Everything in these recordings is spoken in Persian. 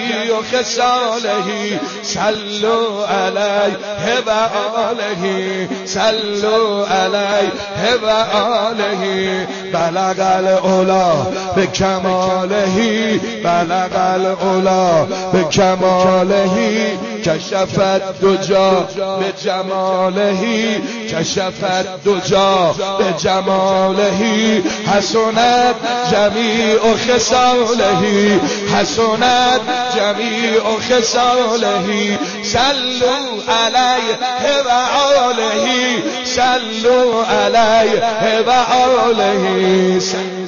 جمیع خصاله صلوا علیه و آله صلوا علیه و آله بلغ العلا به کماله بلغ العلا به کماله کشف الدجا به جماله کشف الدجا به جماله حسنت جمیع خصاله حسنت جمیع خصاله صلوا علیه و آله صلوا علیه و آله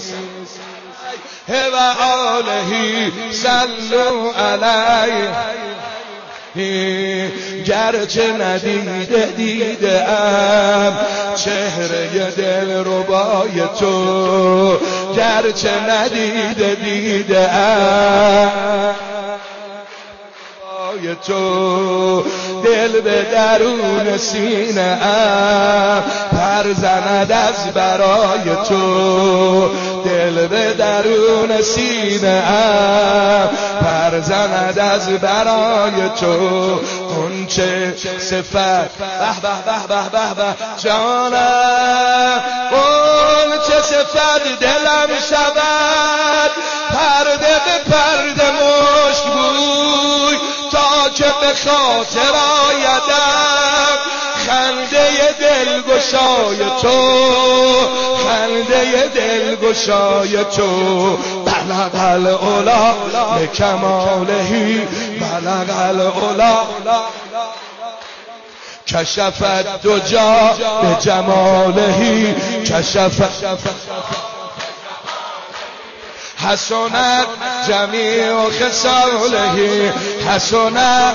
و آله صلوا علیه گرچه ندیده دیده ام چهره دلربای تو گرچه ندیده دیده ام تو دل به درون سینه ام پر زند از برای تو دل به درون سینه ام پر زند از برای تو اونچه صفت به به به به به جانم اونچه صفت دلم شود پرده به پرده مشک بوی تا که به خاطر آیدم خنده دلگشای تو خنده دلگشای تو بلغ العلا به کماله بلغ العلا کشف الدجا به جماله کشف حسنت جمیع خصاله حسنت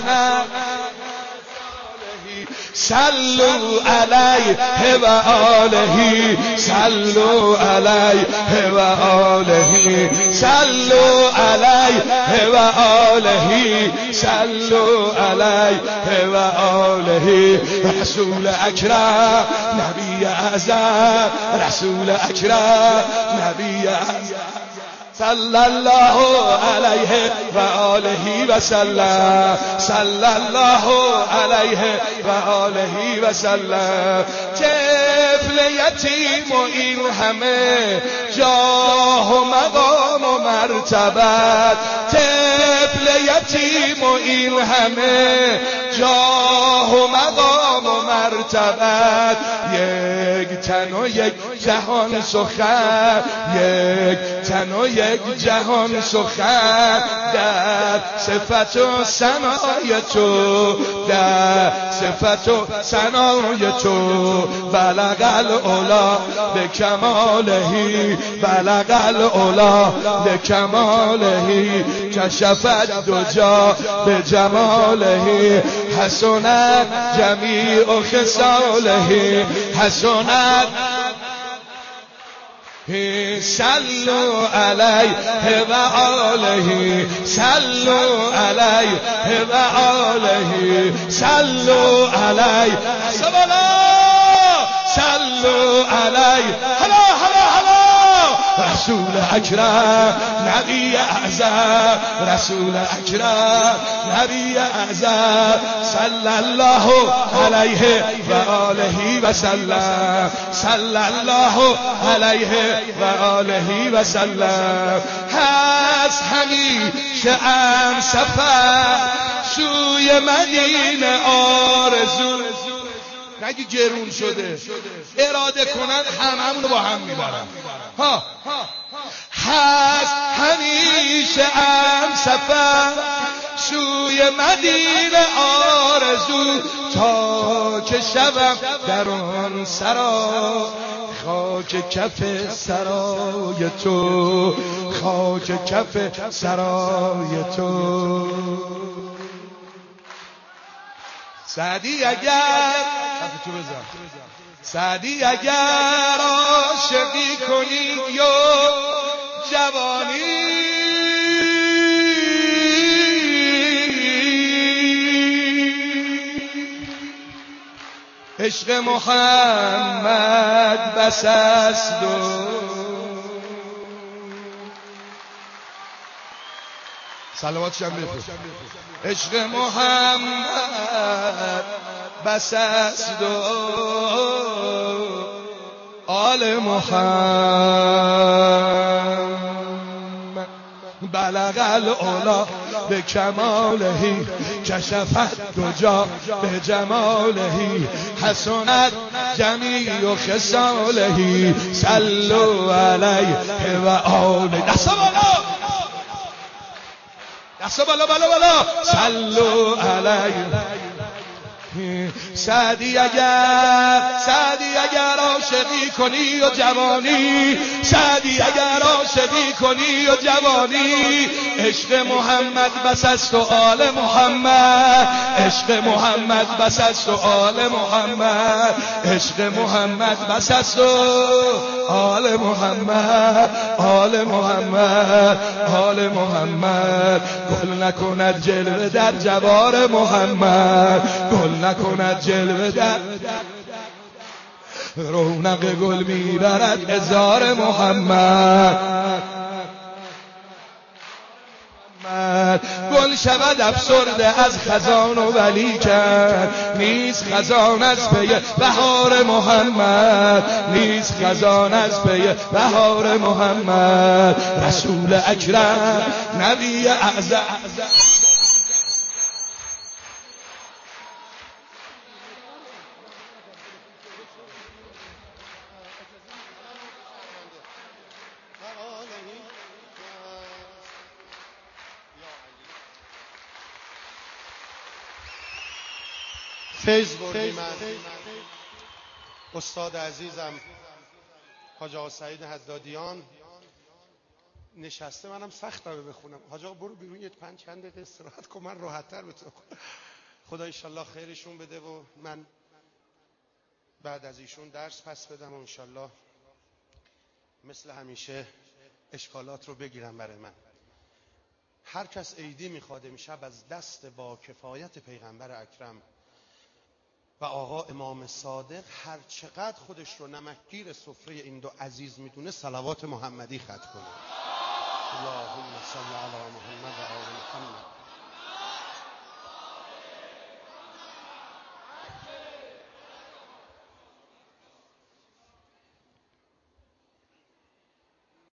صلوا علیه و آله صلوا علیه و آله صلوا علیه و آله صلوا علیه و آله رسول اکرم نبی اعظم رسول اکرم نبی اعظم صلی الله علیه و آله و سلم صلی الله علیه و آله و سلم طفل یتیم و این همه جاه و مقام و مرتبت طفل یتیم و این همه جاه و مقام و مرتبت یک تن و یک جهان سخن یک تن و یک جهان سخن در صفت و ثنای تو در صفت و ثنای تو بلغ العلا به کماله بلغ العلا به کماله کشف الدجا به جماله حسنت جمیع خصاله حسنت صلوا علیه و آله صلوا علیه و آله صلوا علیه صلوا علیه هلا هلا هلا رسول اکرم نبی اعظم رسول اکرم نبی اعظم صلی الله علیه و آله و سلم صلی الله علیه و آله و سلم هست همیشه ام سفر سوی مدینه آرزو نگی گرون شده اراده کنن هممونو با هم میبرن ها هست همیشه ام سفر سوی مدینه آرزو تا که شبم در آن سرا خاک کف سرای تو خاک کف سرای تو سعدی اگر سعدی اگر عاشقی کنی یا جوانی عشق محمد بس است و صلوات شم بخون. عشق محمد بس است و آل محمد بلغ العلا به کمالهی کشفت دجا به جمالهی حسنت جمیع خصالهی صلوا علیه و آله. دست بالا بالا صلوا علیه. سعدی اگر عاشقی کنی و جوانی، سعدی اگر عاشقی کنی و جوانی، عشق محمد بس است و آل محمد، عشق محمد بس است و آل محمد، عشق محمد بس است و آل محمد، آل محمد، آل محمد. گل نکند جلوه در جوار محمد، گل نکند جلوه در رونق گل میبرد هزار محمد. گل شود افسرده از خزان و ولیکن نیست خزان از پی بهار محمد، نیست خزان از پی بهار محمد. رسول اکرم نبی اعظم فیض بردی. من استاد عزیزم حاج آقا سعید حدادیان نشسته، منم سختمه بخونم. حاج آقا برو بیرون یه 5 چند دقیقه استراحت کن، من راحت‌تر بتونم. خدا انشالله خیرشون بده و من بعد از ایشون درس پس بدم و انشالله مثل همیشه اشکالات رو بگیرم برای من. هر کس عیدی میخواد امشب از دست با کفایت پیغمبر اکرم و آقا امام صادق هر چقدر خودش رو نمکگیر سفره این دو عزیز میدونه صلوات محمدی ختم کنه. اللهم صل علی محمد و آل محمد.